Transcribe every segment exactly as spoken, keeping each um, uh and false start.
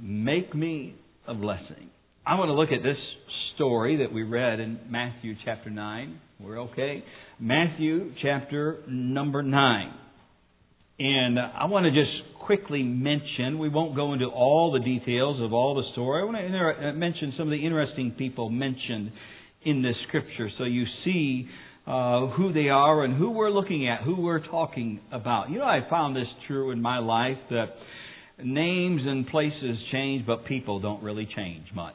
Make me a blessing. I want to look at this story that we read in Matthew chapter nine. We're okay. Matthew chapter number nine. And I want to just quickly mention, we won't go into all the details of all the story. I want to inter- mention some of the interesting people mentioned in this scripture so you see uh, who they are and who we're looking at, who we're talking about. You know, I found this true in my life that names and places change, but people don't really change much.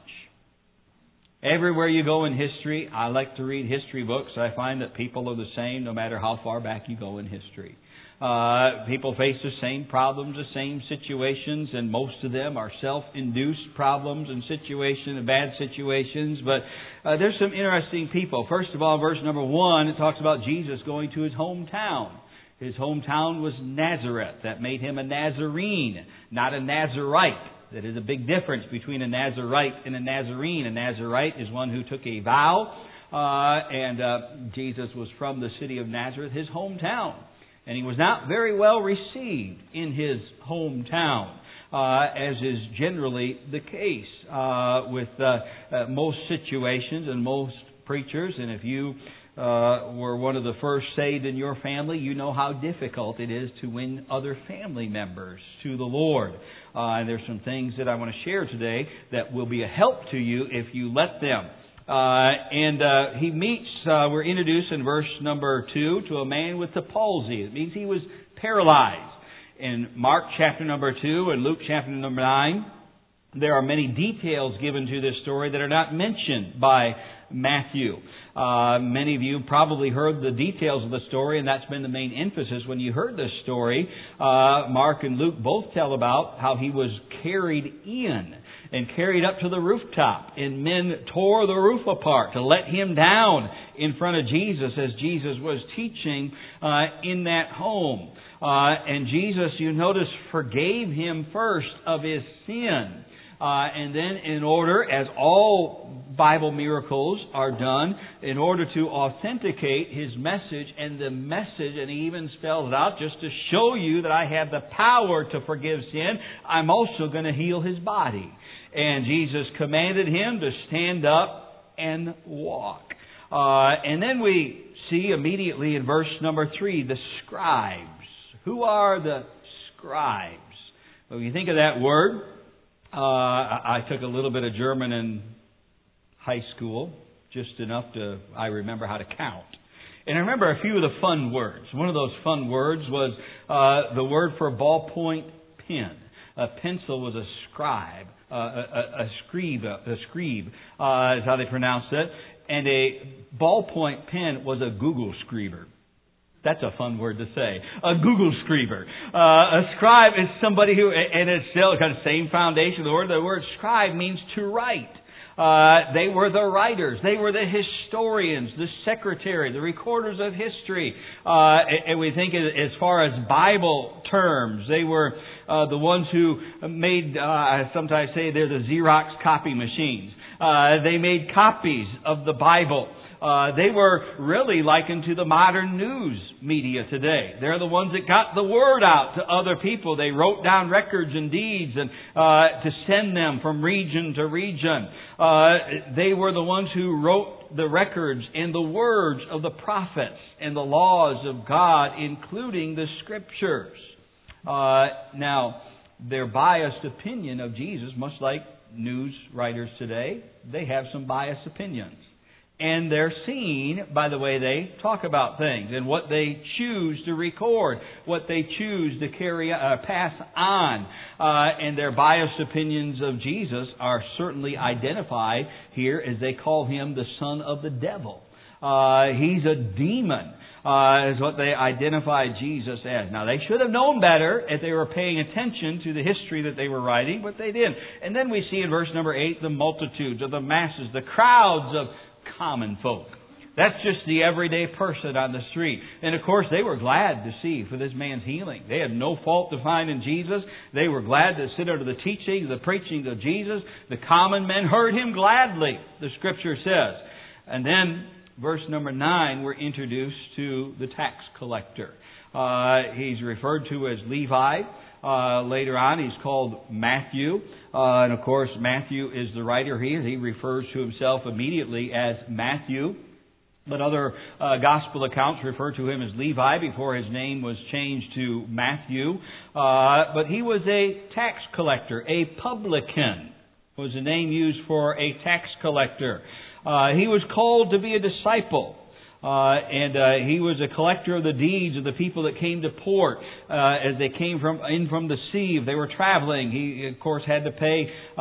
Everywhere you go in history, I like to read history books. I find that people are the same no matter how far back you go in history. Uh, people face the same problems, the same situations, and most of them are self-induced problems and situations, bad situations. But uh, there's some interesting people. First of all, verse number one, it talks about Jesus going to his hometown. His hometown was Nazareth. That made him a Nazarene, not a Nazarite. That is a big difference between a Nazarite and a Nazarene. A Nazarite is one who took a vow, uh, and uh, Jesus was from the city of Nazareth, his hometown. And he was not very well received in his hometown, uh, as is generally the case uh, with uh, uh, most situations and most preachers. And if you uh, were one of the first saved in your family, you know how difficult it is to win other family members to the Lord. Uh, and there's some things that I want to share today that will be a help to you if you let them. Uh, and uh, he meets, uh, we're introduced in verse number two to a man with the palsy. It means he was paralyzed. In Mark chapter number two and Luke chapter number nine, there are many details given to this story that are not mentioned by Matthew. Uh, many of you probably heard the details of the story, and that's been the main emphasis when you heard this story. Uh, Mark and Luke both tell about how he was carried in and carried up to the rooftop, and men tore the roof apart to let him down in front of Jesus as Jesus was teaching uh, in that home. Uh, and Jesus, you notice, forgave him first of his sin. Uh, and then in order, as all Bible miracles are done, in order to authenticate his message and the message, and he even spells it out just to show you that I have the power to forgive sin, I'm also going to heal his body. And Jesus commanded him to stand up and walk. Uh, and then we see immediately in verse number three, the scribes. Who are the scribes? Well, when you think of that word, uh, I took a little bit of German in high school, just enough to, I remember how to count. And I remember a few of the fun words. One of those fun words was uh, the word for ballpoint pen. A pencil was a scribe. Uh, a, a, a scribe, a scribe uh, is how they pronounced it, and a ballpoint pen was a Google scriber. That's a fun word to say. A Google scriber. Uh, a scribe is somebody who, and it's still got the same foundation. The word, the word scribe means to write. Uh, they were the writers. They were the historians, the secretary, the recorders of history. Uh, and we think as far as Bible terms, they were uh, the ones who made, uh, I sometimes say they're the Xerox copy machines. Uh, they made copies of the Bible. Uh, they were really likened to the modern news media today. They're the ones that got the word out to other people. They wrote down records and deeds and uh, to send them from region to region. Uh, they were the ones who wrote the records and the words of the prophets and the laws of God, including the scriptures. Uh, now, their biased opinion of Jesus, much like news writers today, they have some biased opinions. And they're seen by the way they talk about things and what they choose to record, what they choose to carry, uh, pass on. Uh, and their biased opinions of Jesus are certainly identified here as they call him the son of the devil. Uh, he's a demon, uh, is what they identified Jesus as. Now, they should have known better if they were paying attention to the history that they were writing, but they didn't. And then we see in verse number eight the multitudes of the masses, the crowds of common folk. That's just the everyday person on the street. And of course, they were glad to see for this man's healing. They had no fault to find in Jesus. They were glad to sit under the teaching, the preaching of Jesus. The common men heard him gladly, the scripture says. And then, verse number nine, we're introduced to the tax collector. Uh, he's referred to as Levi. Uh, Uh, later on, he's called Matthew. Uh, and of course, Matthew is the writer here. He refers to himself immediately as Matthew. But other uh, gospel accounts refer to him as Levi before his name was changed to Matthew. Uh, but he was a tax collector, a publican was the name used for a tax collector. Uh, he was called to be a disciple. Uh, and uh, he was a collector of the deeds of the people that came to port uh, as they came from in from the sea. If they were traveling, he of course had to pay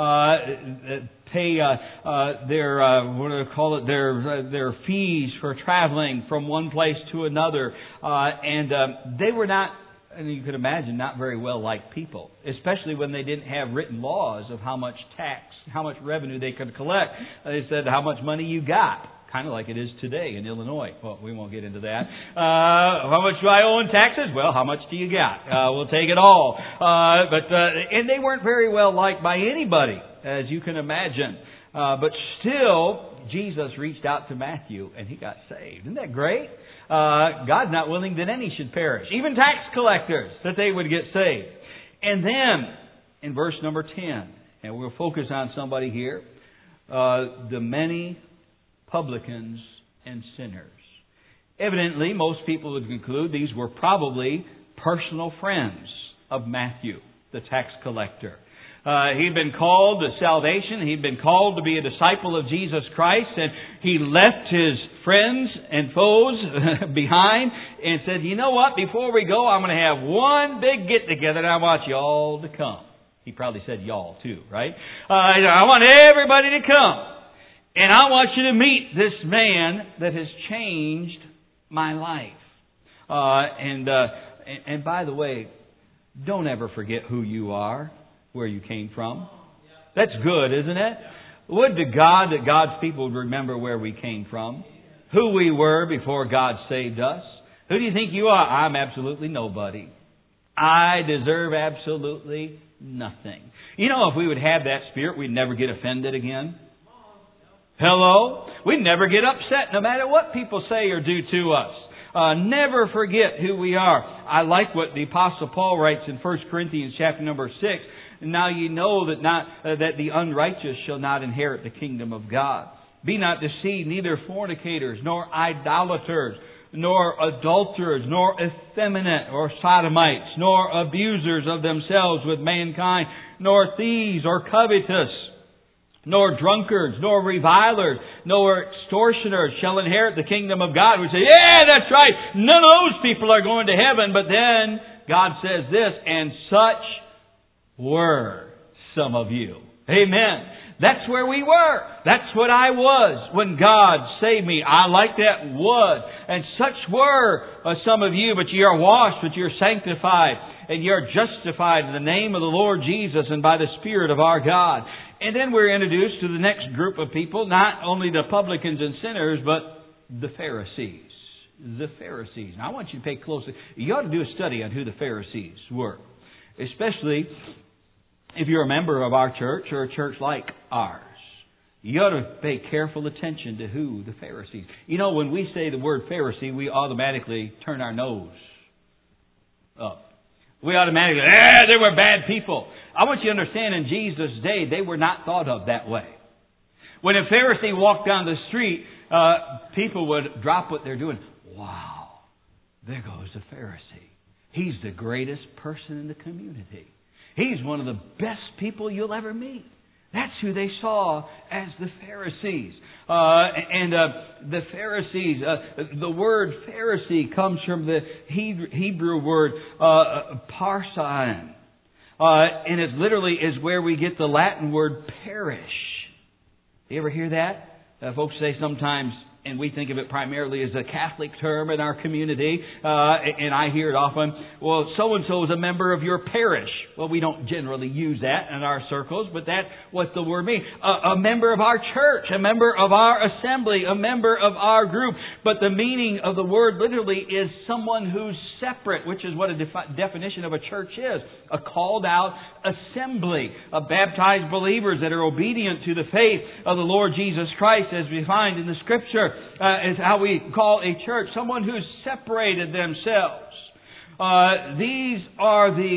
uh, pay uh, uh, their uh, what do they call it their uh, their fees for traveling from one place to another. Uh, and uh, they were not, and you could imagine, not very well liked people, especially when they didn't have written laws of how much tax, how much revenue they could collect. They said how much money you got. Kind of like it is today in Illinois. Well, we won't get into that. Uh, how much do I owe in taxes? Well, how much do you got? Uh, we'll take it all. Uh, but uh, and they weren't very well liked by anybody, as you can imagine. Uh, but still, Jesus reached out to Matthew, and he got saved. Isn't that great? Uh, God's not willing that any should perish, even tax collectors, that they would get saved. And then, in verse number ten, and we'll focus on somebody here, uh, the many publicans and sinners. Evidently, most people would conclude these were probably personal friends of Matthew, the tax collector. Uh, he'd been called to salvation. He'd been called to be a disciple of Jesus Christ. And he left his friends and foes behind and said, you know what, before we go, I'm going to have one big get-together and I want you all to come. He probably said y'all too, right? Uh, I want everybody to come. And I want you to meet this man that has changed my life. Uh, and, uh, and and by the way, don't ever forget who you are, where you came from. That's good, isn't it? Would to God that God's people would remember where we came from, who we were before God saved us. Who do you think you are? I'm absolutely nobody. I deserve absolutely nothing. You know, if we would have that spirit, we'd never get offended again. Hello? We never get upset no matter what people say or do to us. Uh, never forget who we are. I like what the Apostle Paul writes in First Corinthians chapter number six. Now ye know that not uh, that the unrighteous shall not inherit the kingdom of God. Be not deceived, neither fornicators, nor idolaters, nor adulterers, nor effeminate, or sodomites, nor abusers of themselves with mankind, nor thieves, or covetous, nor drunkards, nor revilers, nor extortioners shall inherit the kingdom of God. We say, yeah, that's right. None of those people are going to heaven. But then God says this, and such were some of you. Amen. That's where we were. That's what I was when God saved me. I like that was. And such were uh, some of you, but ye are washed, but you're sanctified, and you're justified in the name of the Lord Jesus and by the Spirit of our God. And then we're introduced to the next group of people, not only the publicans and sinners, but the Pharisees. The Pharisees. Now I want you to pay close. You ought to do a study on who the Pharisees were. Especially if you're a member of our church or a church like ours. You ought to pay careful attention to who the Pharisees. You know, when we say the word Pharisee, we automatically turn our nose up. We automatically, ah, they were bad people. I want you to understand, in Jesus' day, they were not thought of that way. When a Pharisee walked down the street, uh, people would drop what they're doing. Wow, there goes a Pharisee. He's the greatest person in the community. He's one of the best people you'll ever meet. That's who they saw as the Pharisees. Uh, and uh, the Pharisees, uh, the word Pharisee comes from the Hebrew word uh, parsin. Uh, and it literally is where we get the Latin word parish. You ever hear that? Uh, folks say sometimes, and we think of it primarily as a Catholic term in our community, uh, and I hear it often, well, so-and-so is a member of your parish. Well, we don't generally use that in our circles, but that's what the word means. A, a member of our church, a member of our assembly, a member of our group. But the meaning of the word literally is someone who's separate, which is what a defi- definition of a church is. A called out assembly of baptized believers that are obedient to the faith of the Lord Jesus Christ, as we find in the Scripture. Uh, is how we call a church. Someone who's separated themselves. Uh, these are the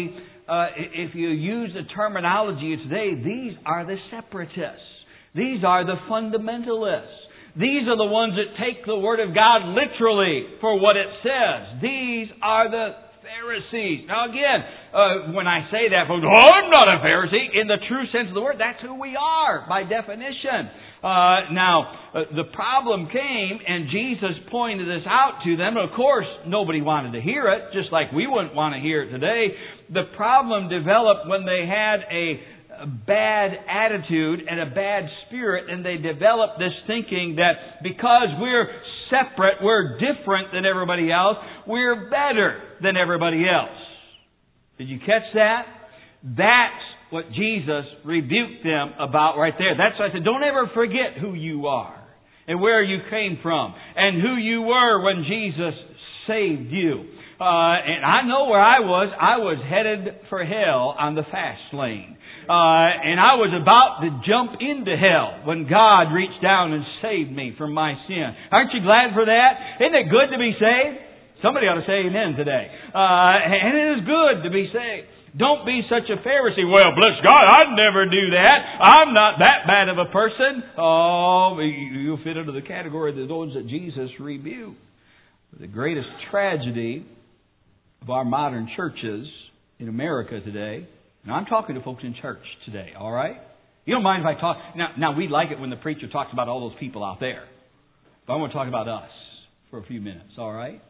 uh, if you use the terminology of today, these are the separatists. These are the fundamentalists. These are the ones that take the Word of God literally for what it says. These are the Pharisees. Now again, uh, when I say that, folks, oh, I'm not a Pharisee. In the true sense of the word, that's who we are by definition. Uh, now, uh, the problem came, and Jesus pointed this out to them. Of course, nobody wanted to hear it, just like we wouldn't want to hear it today. The problem developed when they had a, a bad attitude and a bad spirit, and they developed this thinking that because we're separate, we're different than everybody else, we're better than everybody else. Did you catch that? That's what Jesus rebuked them about right there. That's why I said, don't ever forget who you are and where you came from and who you were when Jesus saved you. Uh, and I know where I was. I was headed for hell on the fast lane. Uh, and I was about to jump into hell when God reached down and saved me from my sin. Aren't you glad for that? Isn't it good to be saved? Somebody ought to say amen today. Uh, and it is good to be saved. Don't be such a Pharisee. Well, bless God, I'd never do that. I'm not that bad of a person. Oh, you fit into the category of those that Jesus rebuked. The greatest tragedy of our modern churches in America today. Now, I'm talking to folks in church today, all right? You don't mind if I talk... Now, now, we like it when the preacher talks about all those people out there. But I want to talk about us for a few minutes, all right?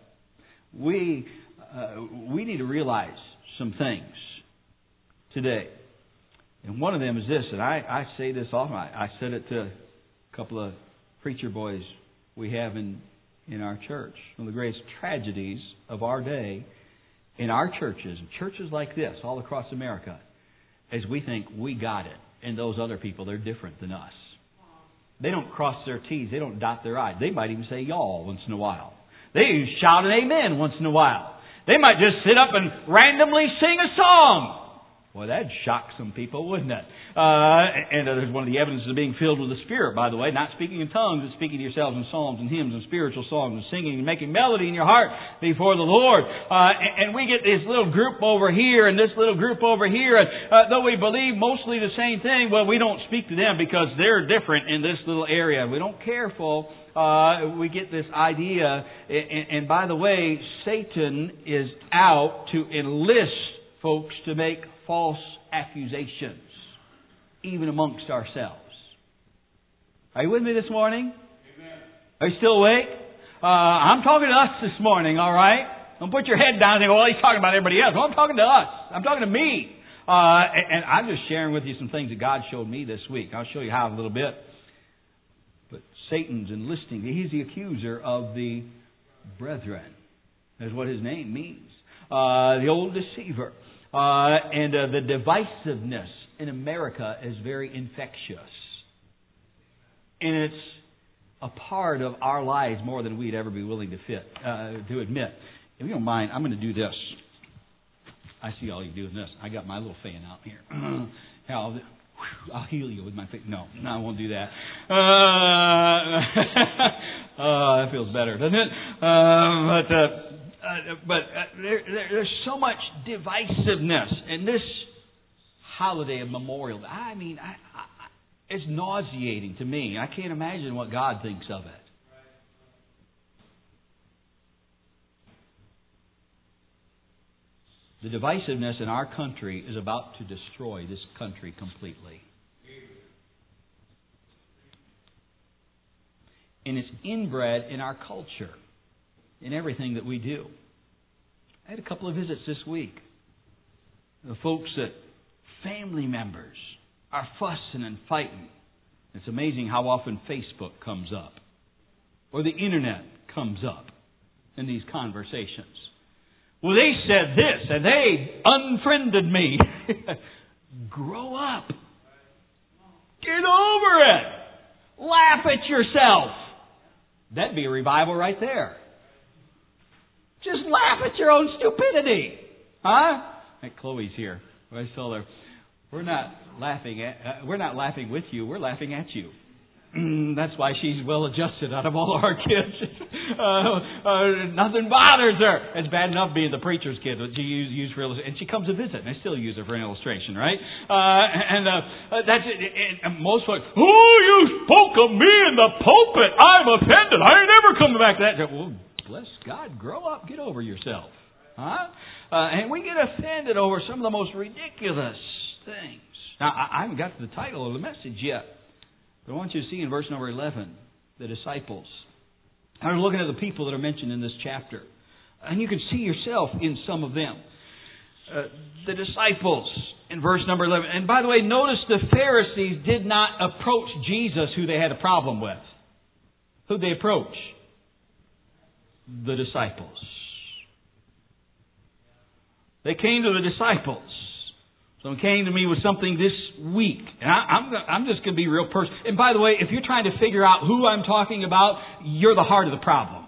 We, uh, we need to realize some things today. And one of them is this, and I, I say this often. I, I said it to a couple of preacher boys we have in, in our church. One of the greatest tragedies of our day in our churches, churches like this all across America, is we think we got it. And those other people, they're different than us. They don't cross their T's. They don't dot their I's. They might even say y'all once in a while. They even shout an amen once in a while. They might just sit up and randomly sing a song. Well, that'd shock some people, wouldn't it? Uh, and uh, there's one of the evidences of being filled with the Spirit, by the way. Not speaking in tongues, but speaking to yourselves in psalms and hymns and spiritual songs and singing and making melody in your heart before the Lord. Uh, and, and we get this little group over here and this little group over here. And uh, though we believe mostly the same thing, well, we don't speak to them because they're different in this little area. We don't careful. Uh, we get this idea. And, and by the way, Satan is out to enlist folks to make false accusations, even amongst ourselves. Are you with me this morning? Amen. Are you still awake? Uh, I'm talking to us this morning, all right? Don't put your head down and think, well, he's talking about everybody else. Well, I'm talking to us. I'm talking to me. Uh, and, and I'm just sharing with you some things that God showed me this week. I'll show you how in a little bit. But Satan's enlisting. He's the accuser of the brethren. That's what his name means. Uh, the old deceiver. Uh, and uh, the divisiveness in America is very infectious. And it's a part of our lives more than we'd ever be willing to fit, uh, to admit. If you don't mind, I'm going to do this. I see all you do is this. I got my little fan out here. I'll, I'll heal you with my face. No, no, I won't do that. Uh, uh, that feels better, doesn't it? Uh, but... Uh, Uh, but uh, there, there, there's so much divisiveness in this holiday of Memorial. I mean, I, I, it's nauseating to me. I can't imagine what God thinks of it. The divisiveness in our country is about to destroy this country completely. And it's inbred in our culture. In everything that we do. I had a couple of visits this week. The folks that family members are fussing and fighting. It's amazing how often Facebook comes up. Or the internet comes up in these conversations. Well, they said this and they unfriended me. Grow up. Get over it. Laugh at yourself. That'd be a revival right there. Just laugh at your own stupidity. Huh? Hey, Chloe's here. I told her, we're not laughing at, uh, we're not laughing with you, we're laughing at you. That's why she's well adjusted out of all our kids. uh, uh, nothing bothers her. It's bad enough being the preacher's kid that she used use for illustration. And she comes to visit, and I still use her for an illustration, right? Uh, and uh, that's it. And most folks, oh, you spoke of me in the pulpit. I'm offended. I ain't never coming back to that. Well, bless God, grow up. Get over yourself. Huh? Uh, and we get offended over some of the most ridiculous things. Now, I haven't got to the title of the message yet. But I want you to see in verse number eleven, the disciples. I'm looking at the people that are mentioned in this chapter. And you can see yourself in some of them. Uh, the disciples in verse number eleven. And by the way, notice the Pharisees did not approach Jesus who they had a problem with. Who'd they approach? The disciples. They came to the disciples. Someone came to me with something this week. And I, I'm, I'm just going to be real personal. And by the way, if you're trying to figure out who I'm talking about, you're the heart of the problem.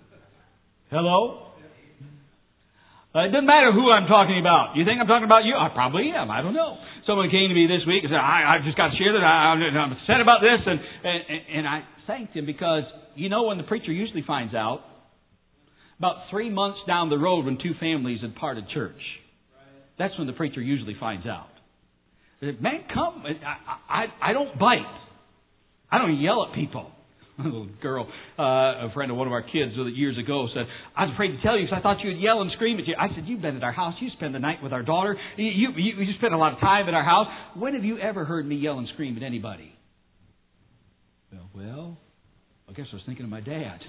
Hello? Uh, it doesn't matter who I'm talking about. You think I'm talking about you? I probably am. I don't know. Someone came to me this week and said, I, I just got to share that. I, I'm upset about this. And, and, and I thanked him because, you know, when the preacher usually finds out, about three months down the road when two families had parted church. That's when the preacher usually finds out. Man, come. I, I, I don't bite. I don't yell at people. A little girl, uh, a friend of one of our kids years ago said, I was afraid to tell you because I thought you would yell and scream at you. I said, you've been at our house. You spend the night with our daughter. You, you, you spend a lot of time at our house. When have you ever heard me yell and scream at anybody? Well, well I guess I was thinking of my dad.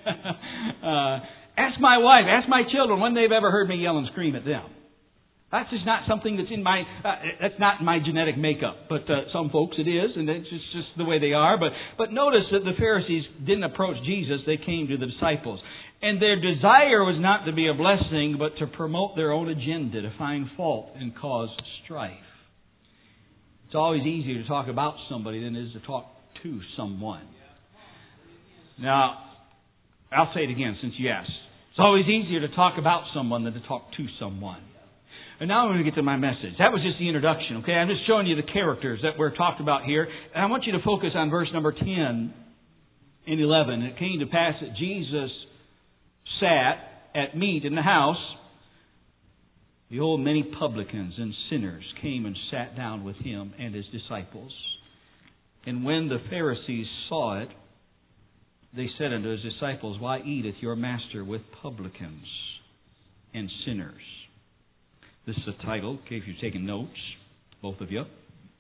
uh, ask my wife, ask my children when they've ever heard me yell and scream at them. That's just not something that's in my, uh, that's not in my genetic makeup. But uh, some folks it is, and it's just, just the way they are. But, but notice that the Pharisees didn't approach Jesus. They came to the disciples. And their desire was not to be a blessing, but to promote their own agenda, to find fault and cause strife. It's always easier to talk about somebody than it is to talk to someone. Now, I'll say it again since you asked. It's always easier to talk about someone than to talk to someone. And now I'm going to get to my message. That was just the introduction, okay? I'm just showing you the characters that we're talked about here. And I want you to focus on verse number ten and eleven. It came to pass that Jesus sat at meat in the house. Behold, many publicans and sinners came and sat down with him and his disciples. And when the Pharisees saw it, they said unto his disciples, Why eateth your master with publicans and sinners? This is a title, okay, if you've taken notes, both of you.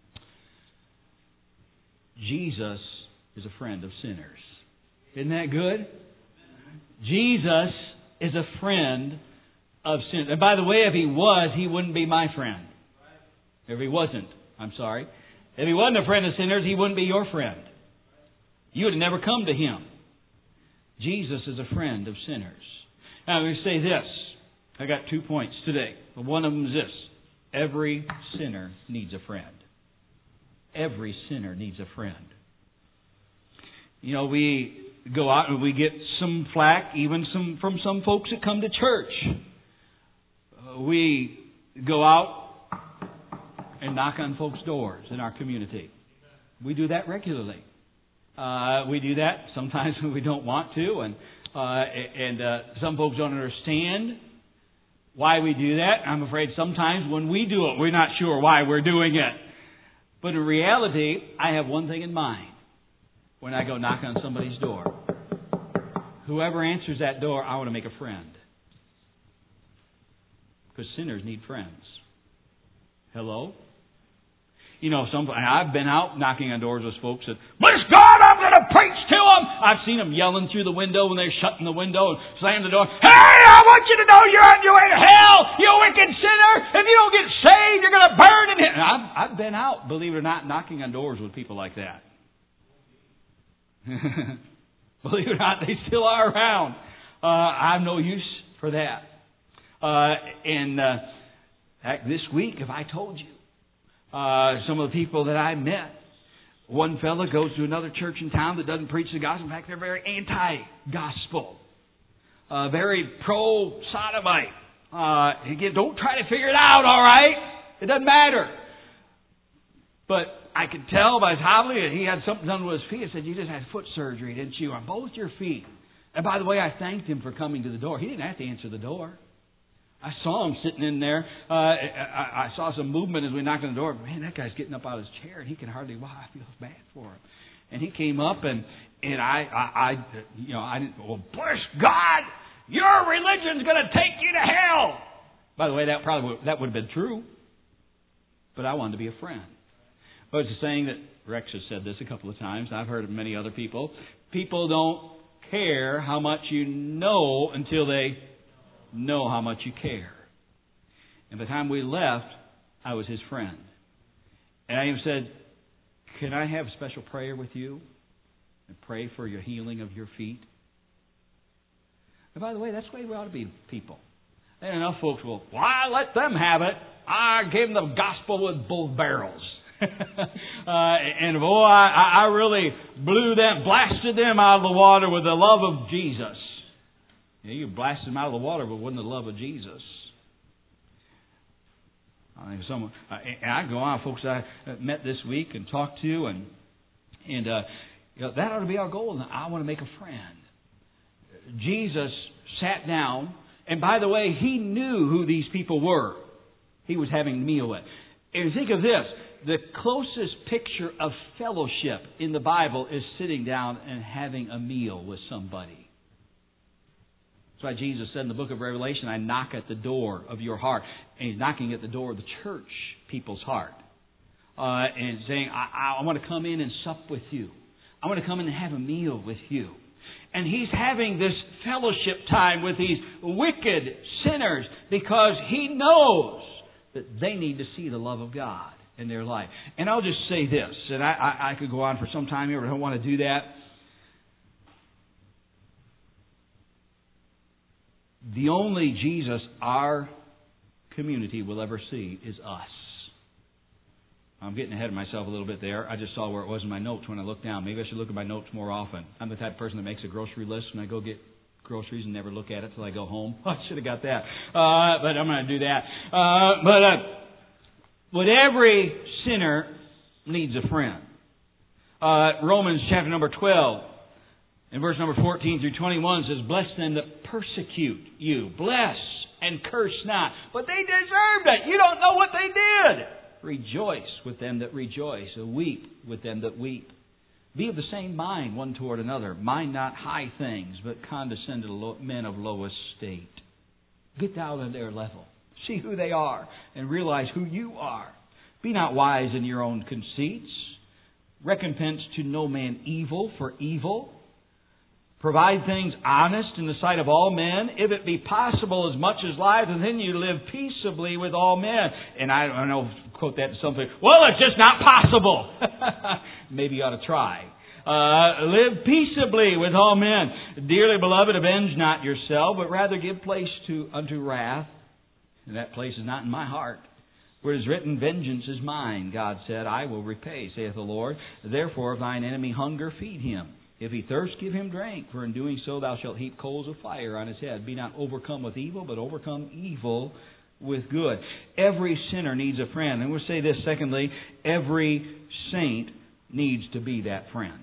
Jesus is a friend of sinners. Isn't that good? Jesus is a friend of sinners. And by the way, if he was, he wouldn't be my friend. If he wasn't, I'm sorry. If he wasn't a friend of sinners, he wouldn't be your friend. You would have never come to him. Jesus is a friend of sinners. Now, I'm going to say this. I got two points today. One of them is this. Every sinner needs a friend. Every sinner needs a friend. You know, we go out and we get some flack, even some from some folks that come to church. Uh, we go out and knock on folks' doors in our community. We do that regularly. Uh, we do that sometimes when we don't want to, and uh, and uh, some folks don't understand why we do that. I'm afraid sometimes when we do it, we're not sure why we're doing it. But in reality, I have one thing in mind when I go knock on somebody's door. Whoever answers that door, I want to make a friend. Because sinners need friends. Hello? You know, some I've been out knocking on doors with folks that, bless God, I'm going to preach to them. I've seen them yelling through the window when they're shutting the window and slam the door. Hey, I want you to know you're on your way to hell, you wicked sinner. If you don't get saved, you're going to burn in hell. I've, I've been out, believe it or not, knocking on doors with people like that. Believe it or not, they still are around. Uh, I have no use for that. Uh, and uh, heck, this week, if I told you, Uh, some of the people that I met. One fella goes to another church in town that doesn't preach the gospel. In fact, they're very anti-gospel. Uh, very pro-sodomite. Uh, again, don't try to figure it out, all right? It doesn't matter. But I could tell by his hobbling that he had something done with his feet. I said, you just had foot surgery, didn't you, on both your feet? And by the way, I thanked him for coming to the door. He didn't have to answer the door. I saw him sitting in there. Uh, I, I saw some movement as we knocked on the door. Man, that guy's getting up out of his chair, and he can hardly walk. I feel bad for him. And he came up, and and I, I, I you know, I didn't. Well, bless God, your religion's going to take you to hell. By the way, that probably would, that would have been true. But I wanted to be a friend. But it's a saying that Rex has said this a couple of times. I've heard of many other people. People don't care how much you know until they know how much you care. And by the time we left, I was his friend. And I even said, can I have a special prayer with you? And pray for your healing of your feet? And by the way, that's the way we ought to be people. And enough folks will, why let them have it? I gave them the gospel with both barrels. uh, and boy, I, I really blew them, blasted them out of the water with the love of Jesus. Yeah, you blasted them out of the water, but wasn't the love of Jesus. I think someone, uh, and I go on, folks I met this week and talked to, and and uh, you know, that ought to be our goal. I want to make a friend. Jesus sat down, and by the way, he knew who these people were. He was having a meal with. And think of this. The closest picture of fellowship in the Bible is sitting down and having a meal with somebody. That's why Jesus said in the book of Revelation, I knock at the door of your heart. And He's knocking at the door of the church people's heart. Uh, and saying, I, I want to come in and sup with you. I want to come in and have a meal with you. And He's having this fellowship time with these wicked sinners because He knows that they need to see the love of God in their life. And I'll just say this, and I, I, I could go on for some time here, but I don't want to do that. The only Jesus our community will ever see is us. I'm getting ahead of myself a little bit there. I just saw where it was in my notes when I looked down. Maybe I should look at my notes more often. I'm the type of person that makes a grocery list when I go get groceries and never look at it till I go home. I should have got that. Uh, but I'm going to do that. Uh, but uh, but every sinner needs a friend. Uh, Romans chapter number twelve, in verse number fourteen through twenty-one says, bless them that persecute you. Bless and curse not. But they deserved it. You don't know what they did. Rejoice with them that rejoice. Weep with them that weep. Be of the same mind one toward another. Mind not high things, but condescend to men of low estate. Get down on their level. See who they are and realize who you are. Be not wise in your own conceits. Recompense to no man evil for evil. Provide things honest in the sight of all men, if it be possible as much as life, and then you live peaceably with all men. And I don't know, quote that to something. Well, it's just not possible. Maybe you ought to try. Uh, live peaceably with all men. Dearly beloved, avenge not yourself, but rather give place to unto wrath. And that place is not in my heart. For it is written, vengeance is mine, God said, I will repay, saith the Lord. Therefore, if thine enemy hunger, feed him. If he thirst, give him drink. For in doing so, thou shalt heap coals of fire on his head. Be not overcome with evil, but overcome evil with good. Every sinner needs a friend. And we'll say this, secondly, every saint needs to be that friend.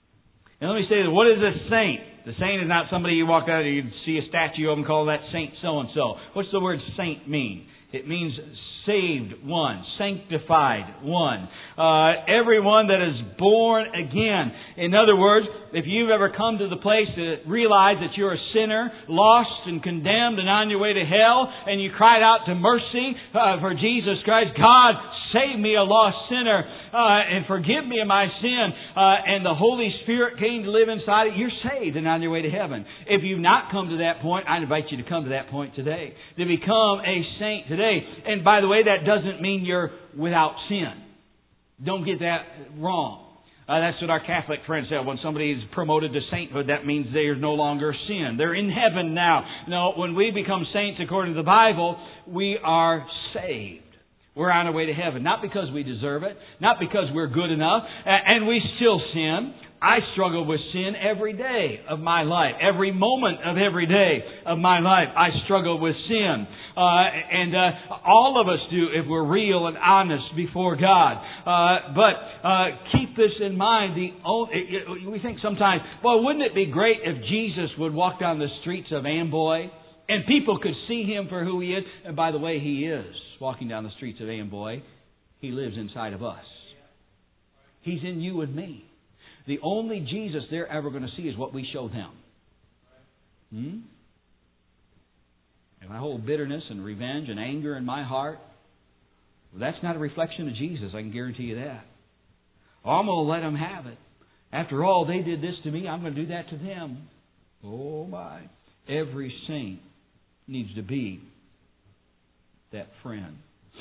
And let me say this, what is a saint? The saint is not somebody you walk out and you see a statue of and call that saint so-and-so. What's the word saint mean? It means saved one, sanctified one, uh, everyone that is born again. In other words, if you've ever come to the place to realize that you're a sinner, lost and condemned and on your way to hell, and you cried out to mercy uh, for Jesus Christ, God, save me, a lost sinner, uh, and forgive me of my sin, uh, and the Holy Spirit came to live inside it, you're saved and on your way to heaven. If you've not come to that point, I invite you to come to that point today, to become a saint today. And by the way, that doesn't mean you're without sin. Don't get that wrong. Uh, that's what our Catholic friends say. When somebody is promoted to sainthood, that means there's no longer sin. They're in heaven now. No, when we become saints according to the Bible, we are saved. We're on our way to heaven. Not because we deserve it. Not because we're good enough. And we still sin. I struggle with sin every day of my life. Every moment of every day of my life, I struggle with sin. Uh, and uh, all of us do if we're real and honest before God. Uh, but uh, keep this in mind. The only, we think sometimes, well, wouldn't it be great if Jesus would walk down the streets of Amboy and people could see Him for who He is? And by the way, He is walking down the streets of Amboy. He lives inside of us. He's in you and me. The only Jesus they're ever going to see is what we show them. Hmm? If I hold bitterness and revenge and anger in my heart, well, that's not a reflection of Jesus. I can guarantee you that. Oh, I'm going to let them have it. After all, they did this to me, I'm going to do that to them. Oh my. Every saint needs to be that friend.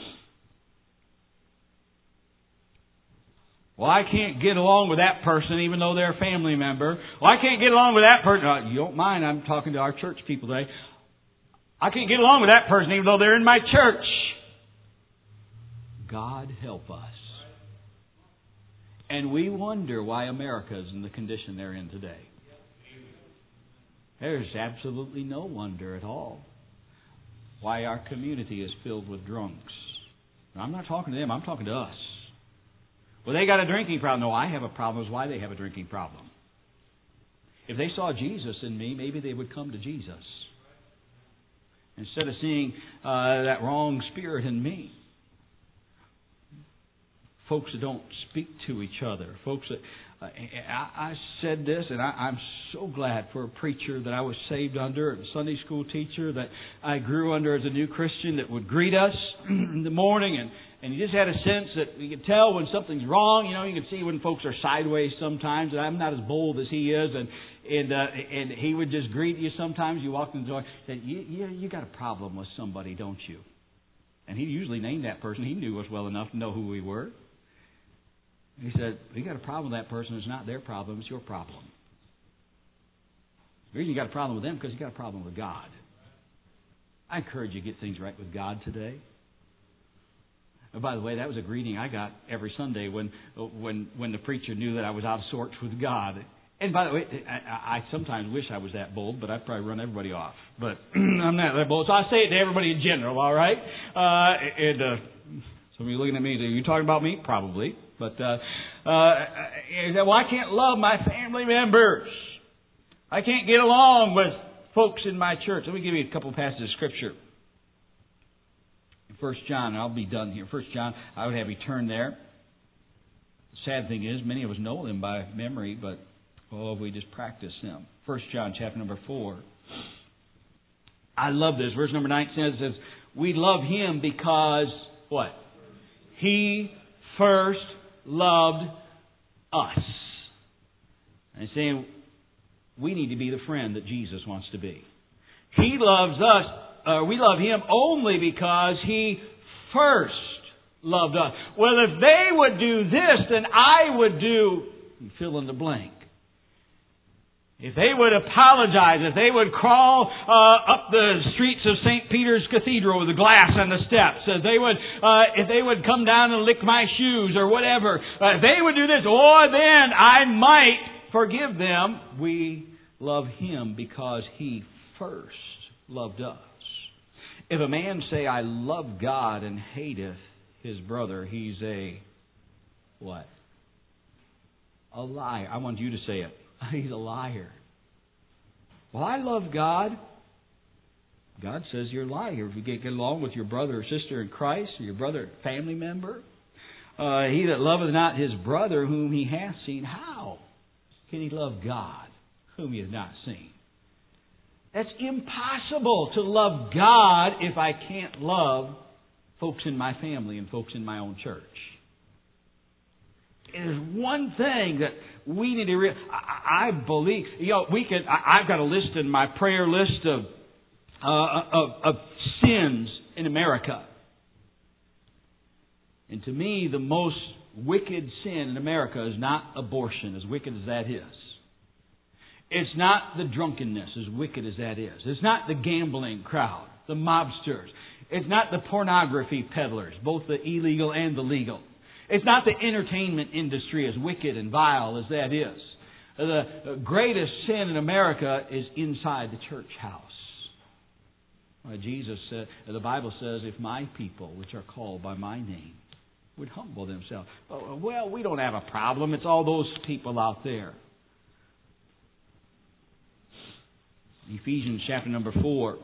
Well, I can't get along with that person even though they're a family member. Well, I can't get along with that person. Uh, you don't mind, I'm talking to our church people today. I can't get along with that person even though they're in my church. God help us. And we wonder why America is in the condition they're in today. There's absolutely no wonder at all why our community is filled with drunks. Now, I'm not talking to them, I'm talking to us. Well, they got a drinking problem. No, I have a problem. Is why they have a drinking problem. If they saw Jesus in me, maybe they would come to Jesus. Instead of seeing uh, that wrong spirit in me. Folks that don't speak to each other. Folks that... Uh, I, I said this, and I, I'm so glad for a preacher that I was saved under, a Sunday school teacher that I grew under as a new Christian that would greet us in the morning, and, and you just had a sense that you could tell when something's wrong. You know, you can see when folks are sideways sometimes, and I'm not as bold as he is, and and uh, and he would just greet you sometimes. You walked in the door, said, you, you, you got a problem with somebody, don't you? And he usually named that person. He knew us well enough to know who we were. He said, you got a problem with that person. It's not their problem. It's your problem. The reason you got a problem with them is because you got a problem with God. I encourage you to get things right with God today. And by the way, that was a greeting I got every Sunday when when when the preacher knew that I was out of sorts with God. And by the way, I, I sometimes wish I was that bold, but I'd probably run everybody off. But I'm not that bold. So I say it to everybody in general, all right? Uh, and uh, some of you looking at me, are you talking about me? Probably. But, uh, uh, well, I can't love my family members. I can't get along with folks in my church. Let me give you a couple passages of Scripture. First John, and I'll be done here. First John, I would have you turn there. The sad thing is, many of us know them by memory, but, oh, if we just practice them. First John, chapter number four. I love this. Verse number nine says, says we love Him because, what? He first loved us. And he's saying we need to be the friend that Jesus wants to be. He loves us, uh, we love Him only because He first loved us. Well, if they would do this, then I would do, you fill in the blank. If they would apologize, if they would crawl uh, up the streets of Saint Peter's Cathedral with the glass on the steps, if they would, uh, if they would come down and lick my shoes or whatever, uh, if they would do this, or then I might forgive them. We love Him because He first loved us. If a man say, I love God and hateth his brother, he's a what? A liar. I want you to say it. He's a liar. Well, I love God. God says you're a liar. If you can't get along with your brother or sister in Christ, or your brother, family member, uh, he that loveth not his brother whom he hath seen, how can he love God whom he has not seen? That's impossible to love God if I can't love folks in my family and folks in my own church. There's one thing that we need to realize. I, I believe, you know, we could. I, I've got a list in my prayer list of, uh, of of sins in America, and to me, the most wicked sin in America is not abortion, as wicked as that is. It's not the drunkenness, as wicked as that is. It's not the gambling crowd, the mobsters. It's not the pornography peddlers, both the illegal and the legal. It's not the entertainment industry, as wicked and vile as that is. The greatest sin in America is inside the church house. Well, Jesus said, the Bible says, if my people, which are called by my name, would humble themselves. Well, we don't have a problem. It's all those people out there. Ephesians chapter number four,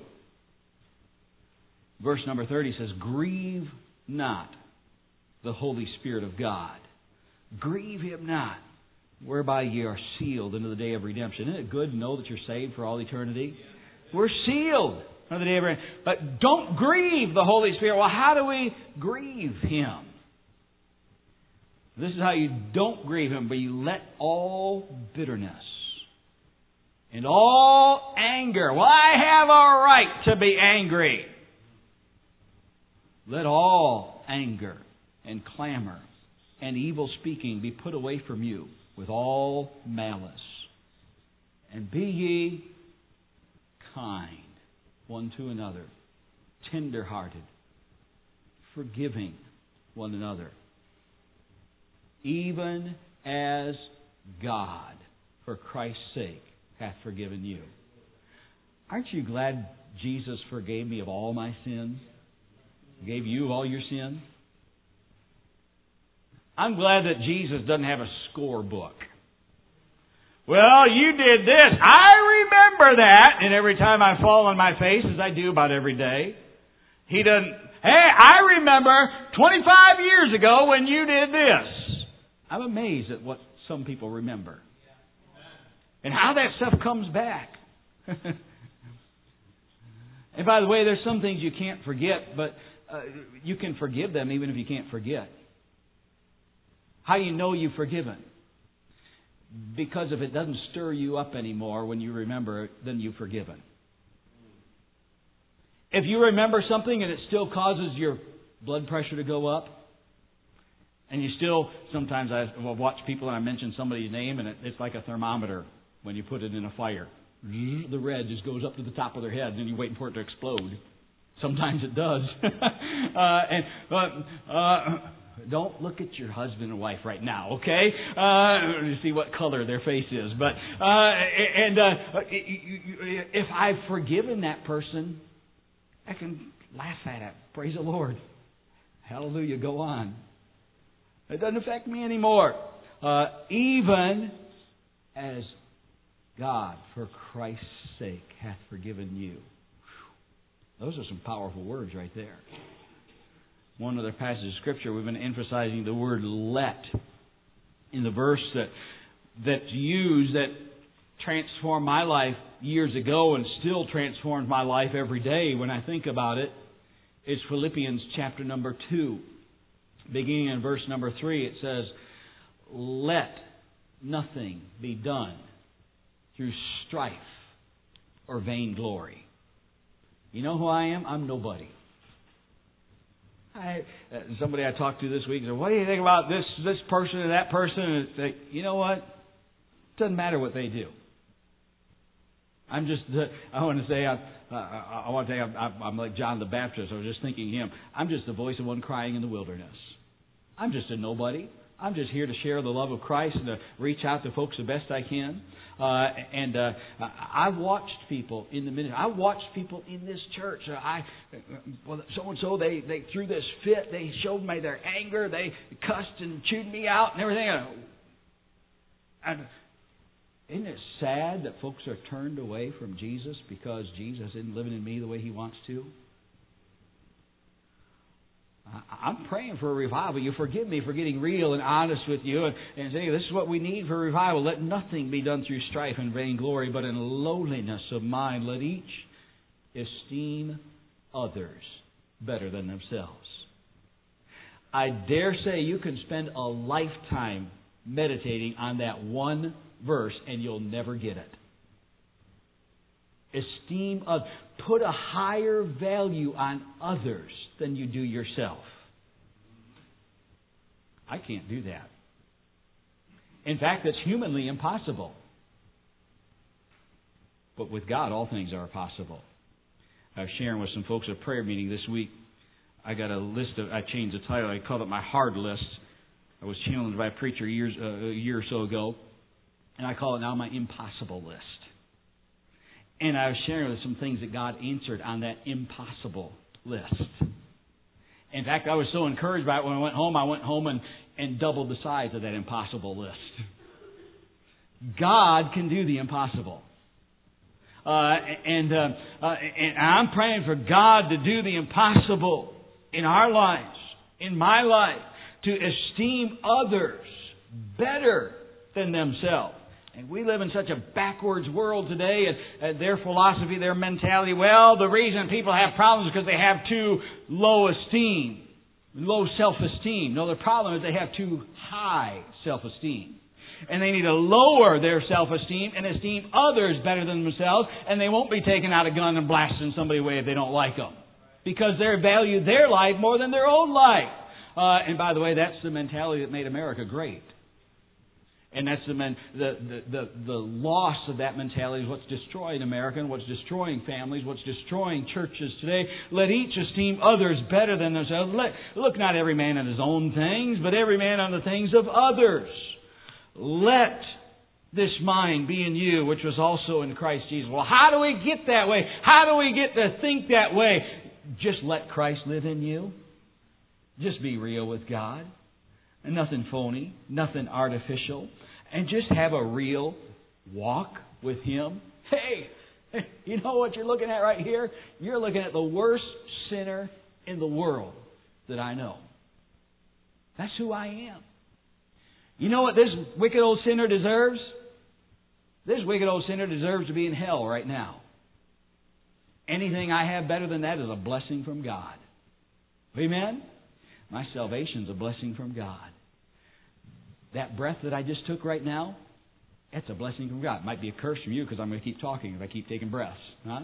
verse number thirty says, grieve not the Holy Spirit of God. Grieve Him not, whereby ye are sealed unto the day of redemption. Isn't it good to know that you're saved for all eternity? We're sealed unto the day of redemption. But don't grieve the Holy Spirit. Well, how do we grieve Him? This is how you don't grieve Him, but you let all bitterness and all anger. Well, I have a right to be angry. Let all anger and clamor and evil speaking be put away from you with all malice. And be ye kind one to another, tender-hearted, forgiving one another, even as God, for Christ's sake, hath forgiven you. Aren't you glad Jesus forgave me of all my sins? Gave you all your sins? I'm glad that Jesus doesn't have a scorebook. Well, you did this. I remember that. And every time I fall on my face, as I do about every day, He doesn't, hey, I remember twenty-five years ago when you did this. I'm amazed at what some people remember. And how that stuff comes back. And by the way, there's some things you can't forget, but uh, you can forgive them even if you can't forget. How you know you've forgiven? Because if it doesn't stir you up anymore when you remember it, then you've forgiven. If you remember something and it still causes your blood pressure to go up, and you still, sometimes I will watch people and I mention somebody's name and it, it's like a thermometer when you put it in a fire. The red just goes up to the top of their head and then you're waiting for it to explode. Sometimes it does. uh, and uh, uh, Don't look at your husband and wife right now, okay? Uh, to see what color their face is. But uh, and uh, if I've forgiven that person, I can laugh at it. Praise the Lord. Hallelujah. Go on. It doesn't affect me anymore. Uh, even as God, for Christ's sake, hath forgiven you. Those are some powerful words right there. One other passage of Scripture, we've been emphasizing the word let in the verse that that's used that transformed my life years ago and still transforms my life every day when I think about it. It's Philippians chapter number two. Beginning in verse number three, it says, let nothing be done through strife or vainglory. You know who I am? I'm nobody. I, uh, somebody I talked to this week said, what do you think about this this person and that person? And it's like, you know what? It doesn't matter what they do. I'm just, uh, I want to say, I, uh, I want to say I'm, I'm like John the Baptist. I was just thinking of him. I'm just the voice of one crying in the wilderness. I'm just a nobody. I'm just here to share the love of Christ and to reach out to folks the best I can. Uh, and uh, I've watched people in the ministry. I've watched people in this church. Uh, I, well, so and so they they threw this fit. They showed me their anger. They cussed and chewed me out and everything. And isn't it sad that folks are turned away from Jesus because Jesus isn't living in me the way He wants to? I'm praying for a revival. You forgive me for getting real and honest with you and, and saying this is what we need for revival. Let nothing be done through strife and vainglory, but in lowliness of mind let each esteem others better than themselves. I dare say you can spend a lifetime meditating on that one verse and you'll never get it. Esteem others. Put a higher value on others than you do yourself. I can't do that. In fact, it's humanly impossible. But with God, all things are possible. I was sharing with some folks at a prayer meeting this week. I got a list of, I changed the title. I called it my hard list. I was challenged by a preacher years, uh, a year or so ago. And I call it now my impossible list. And I was sharing with some things that God answered on that impossible list. In fact, I was so encouraged by it when I went home, I went home and, and doubled the size of that impossible list. God can do the impossible. Uh, and, uh, uh, and I'm praying for God to do the impossible in our lives, in my life, to esteem others better than themselves. And we live in such a backwards world today, and, and their philosophy, their mentality, well, the reason people have problems is because they have too low esteem, low self-esteem. No, the problem is they have too high self-esteem. And they need to lower their self-esteem and esteem others better than themselves, and they won't be taking out a gun and blasting somebody away if they don't like them. Because they value their life more than their own life. Uh, and by the way, that's the mentality that made America great. And that's the, men, the, the, the, the loss of that mentality is what's destroying America and what's destroying families, what's destroying churches today. Let each esteem others better than themselves. Let, look not every man on his own things, but every man on the things of others. Let this mind be in you, which was also in Christ Jesus. Well, how do we get that way? How do we get to think that way? Just let Christ live in you. Just be real with God. And nothing phony, nothing artificial. And just have a real walk with Him. Hey, you know what you're looking at right here? You're looking at the worst sinner in the world that I know. That's who I am. You know what this wicked old sinner deserves? This wicked old sinner deserves to be in hell right now. Anything I have better than that is a blessing from God. Amen? My salvation's a blessing from God. That breath that I just took right now, that's a blessing from God. It might be a curse from you because I'm going to keep talking if I keep taking breaths. Huh?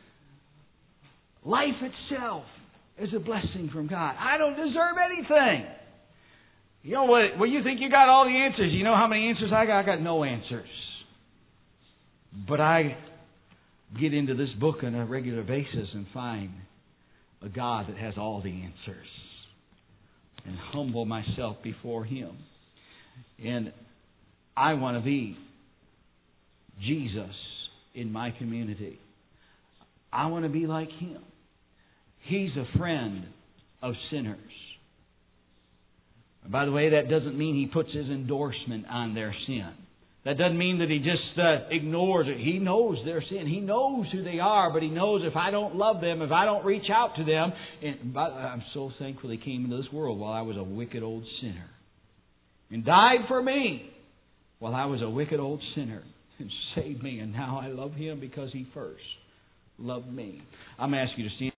Life itself is a blessing from God. I don't deserve anything. You know what? Well, you think you got all the answers. You know how many answers I got? I got no answers. But I get into this book on a regular basis and find a God that has all the answers. And humble myself before Him. And I want to be Jesus in my community. I want to be like Him. He's a friend of sinners. By the way, that doesn't mean He puts His endorsement on their sin. That doesn't mean that He just uh, ignores it. He knows their sin. He knows who they are, but He knows if I don't love them, if I don't reach out to them. And by, I'm so thankful He came into this world while I was a wicked old sinner. And died for me while I was a wicked old sinner. And saved me. And now I love Him because He first loved me. I'm going to ask you to stand.